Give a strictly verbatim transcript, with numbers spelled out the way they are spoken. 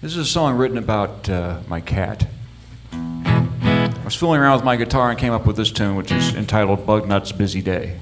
This is a song written about uh, my cat. I was fooling around with my guitar and came up with this tune, which is entitled Bugnut's Busy Day.